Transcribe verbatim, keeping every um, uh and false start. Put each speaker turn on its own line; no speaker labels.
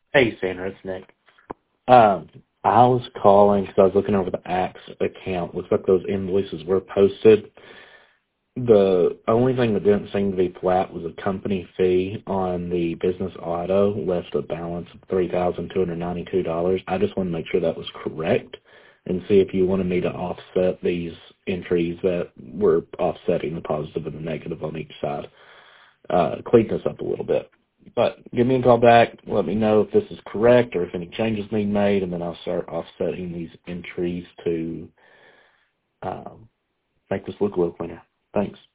Hey, Sandra, it's Nick. Um, I was calling because I was looking over the Axe account. Looks like those invoices were posted. The only thing that didn't seem to be flat was a company fee on the business auto left a balance of three thousand two hundred ninety-two dollars. I just want to make sure that was correct and see if you wanted me to offset these entries that were offsetting the positive and the negative on each side. Uh, clean this up a little bit. But give me a call back. Let me know if this is correct or if any changes need made, and then I'll start offsetting these entries to um, make this look a little cleaner. Thanks.